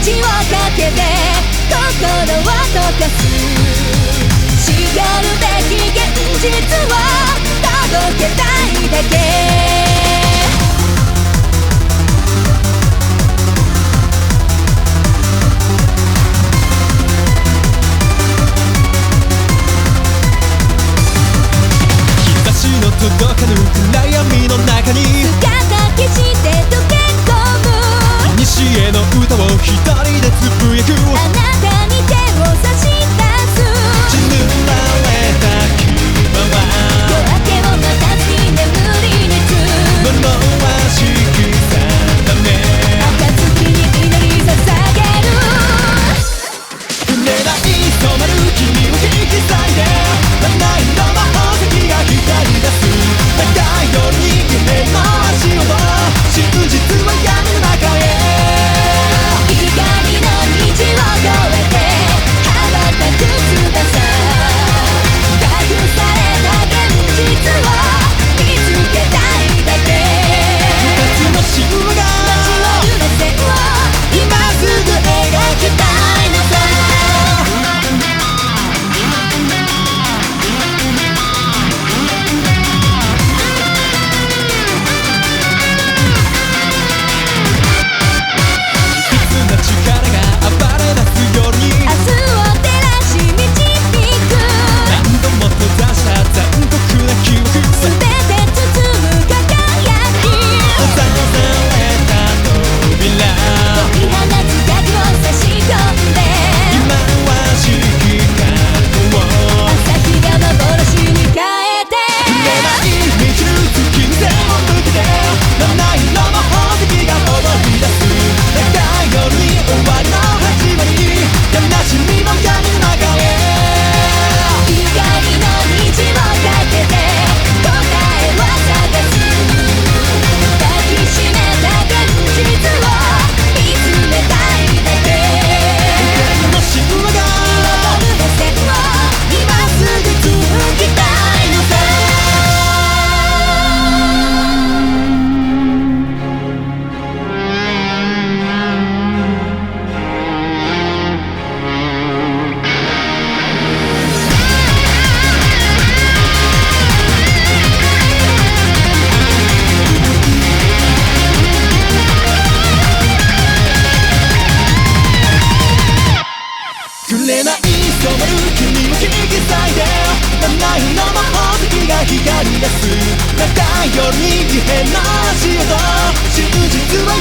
をかけて心を溶かす。しかるべき現実を届けたいだけ。 届かぬ暗闇の中に姿消して溶け込む。 西への歌を一人でつぶやく。 あなたに手を差し出す。 血塗られた牙は夜明けを待たずに眠りにつ呪わしき定め。 暁に祈り捧げる。 触れない染まる君を引き裂いて七色の宝石が光り出す。長い夜に夢の足音、真実は闇の中へ。 光の虹を越えて羽ばたく翼。隠された現実を見つけたいだけ。 二つの神話が街を揺らせを今すぐ描きたいのさ。染まる君を引き裂いて七色の宝石が光り出す。長い夜に異変の足音、真実は